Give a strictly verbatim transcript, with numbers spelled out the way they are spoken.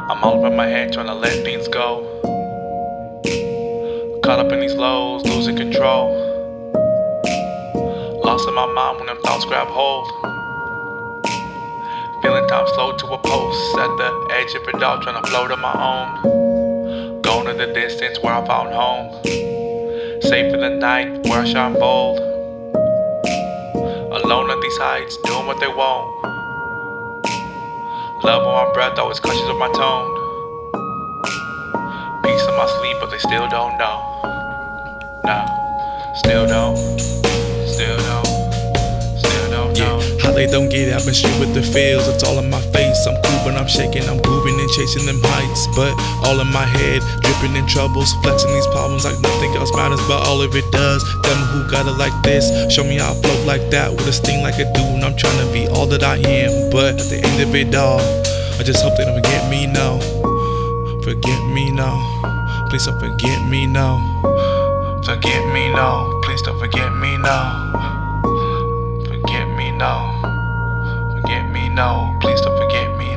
I'm all over my head trying to let things go. Caught up in these lows, losing control. Lost in my mind when them thoughts grab hold. Feeling time slow to a post. At the edge of it all, trying to float on my own. Going to the distance where I found home. Safe in the night where I shine bold. Alone at these heights, doing what they want. Love on my breath, always conscious of my tone. Peace in my sleep, but they still don't know. No, still don't. Still don't. Still don't know. Yeah, how they don't get it, I've been straight with the feels. It's all in my face, I'm cool but I'm shaking. I'm grooving and chasing them heights, but all in my head, dripping in troubles, flexing these problems like nothing else matters. But all of it does, tell me who got it like this. Show me how I float like that, with a sting like a dude. And I'm trying to be all that I am, but at the end of it all, I just hope they don't forget me, no. Forget me, no. Please don't forget me, no. Forget me, no. Please don't forget me, no. Forget me, no. Forget me, no. Please don't forget me,